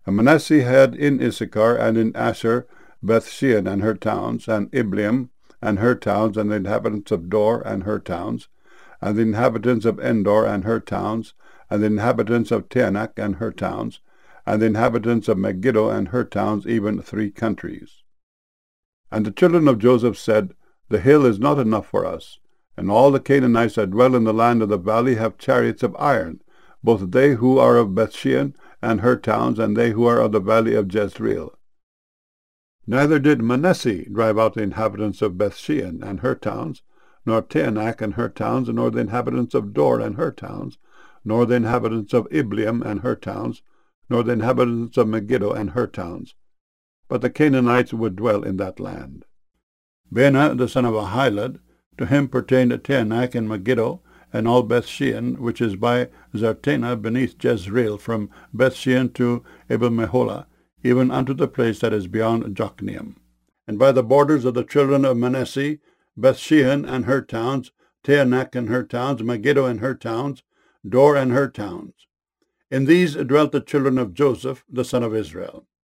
And Manasseh had in Issachar and in Asher Bethshean and her towns, and Ibleam and her towns, and the inhabitants of Dor and her towns, and the inhabitants of Endor and her towns, and the inhabitants of Taanach and her towns, and the inhabitants of Megiddo and her towns, even 3 countries. And the children of Joseph said, The hill is not enough for us, and all the Canaanites that dwell in the land of the valley have chariots of iron, both they who are of Bethshean and her towns, and they who are of the valley of Jezreel. Neither did Manasseh drive out the inhabitants of Bethshean and her towns, nor Taanach and her towns, nor the inhabitants of Dor and her towns, nor the inhabitants of Ibleam and her towns, nor the inhabitants of Megiddo and her towns. But the Canaanites would dwell in that land. Bena the son of Ahilud, to him pertained Taanach and Megiddo, and all Bethshean, which is by Zartanah beneath Jezreel, from Bethshean to Abel-Meholah, even unto the place that is beyond Jokneam. And by the borders of the children of Manasseh, Bethshean and her towns, Taanach and her towns, Megiddo and her towns, Dor and her towns. In these dwelt the children of Joseph, the son of Israel.